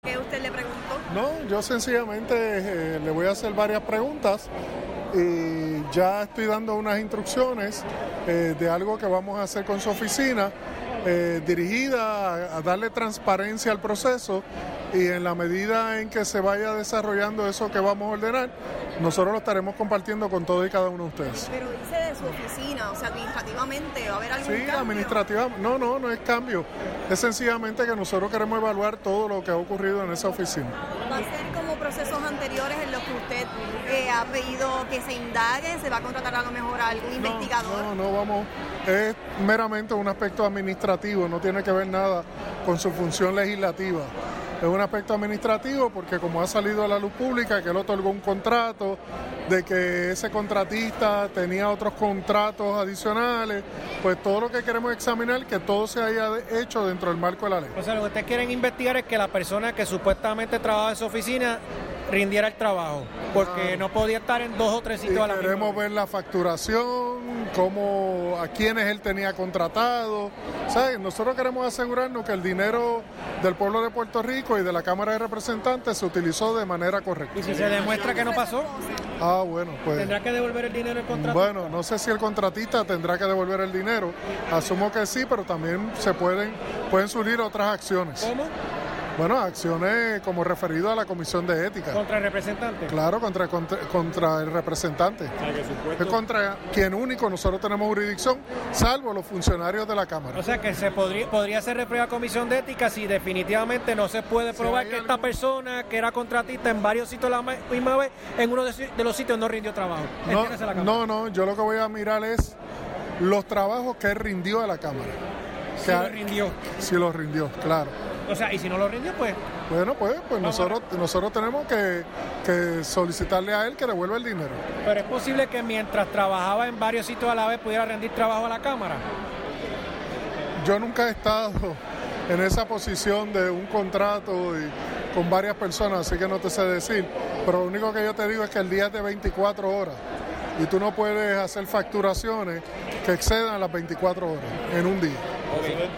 ¿Qué usted le preguntó? No, yo sencillamente le voy a hacer varias preguntas y ya estoy dando unas instrucciones de algo que vamos a hacer con su oficina, dirigida a darle transparencia al proceso, y en la medida en que se vaya desarrollando eso que vamos a ordenar, nosotros lo estaremos compartiendo con todos y cada uno de ustedes. Pero dice de su oficina, o sea, administrativamente, ¿va a haber algún cambio? Sí, administrativa, no es cambio, es sencillamente que nosotros queremos evaluar todo lo que ha ocurrido en esa oficina. ¿Va a ser como procesos anteriores en los que usted ha pedido que se indague? ¿Se va a contratar a lo mejor a algún investigador? No, vamos, es meramente un aspecto administrativo, no tiene que ver nada con su función legislativa. Es un aspecto administrativo porque como ha salido a la luz pública que él otorgó un contrato, de que ese contratista tenía otros contratos adicionales, pues todo lo que queremos examinar, que todo se haya hecho dentro del marco de la ley. O sea, lo que ustedes quieren investigar es que la persona que supuestamente trabaja en su oficina rindiera el trabajo, porque no podía estar en 2 o 3 sitios a la misma vez. Queremos ver la facturación, a quiénes él tenía contratado. ¿Sabes? Nosotros queremos asegurarnos que el dinero del pueblo de Puerto Rico y de la Cámara de Representantes se utilizó de manera correcta. ¿Y si se demuestra que no pasó? Bueno, pues... ¿Tendrá que devolver el dinero el contratista? Bueno, no sé si el contratista tendrá que devolver el dinero. Asumo que sí, pero también pueden surgir otras acciones. ¿Cómo? Bueno, acciones como referido a la Comisión de Ética. ¿Contra el representante? Claro, contra el representante. Es contra quien único nosotros tenemos jurisdicción, salvo los funcionarios de la Cámara. O sea que se podría ser referida a Comisión de Ética si definitivamente no se puede probar que esta persona que era contratista en varios sitios la misma vez, en uno de los sitios no rindió trabajo. No, yo lo que voy a mirar es los trabajos que él rindió a la Cámara. Si lo rindió, claro. O sea, y si no lo rindió, pues... Bueno, pues nosotros tenemos que solicitarle a él que devuelva el dinero. Pero es posible que mientras trabajaba en varios sitios a la vez pudiera rendir trabajo a la Cámara. Yo nunca he estado en esa posición de un contrato y con varias personas, así que no te sé decir. Pero lo único que yo te digo es que el día es de 24 horas y tú no puedes hacer facturaciones que excedan las 24 horas en un día.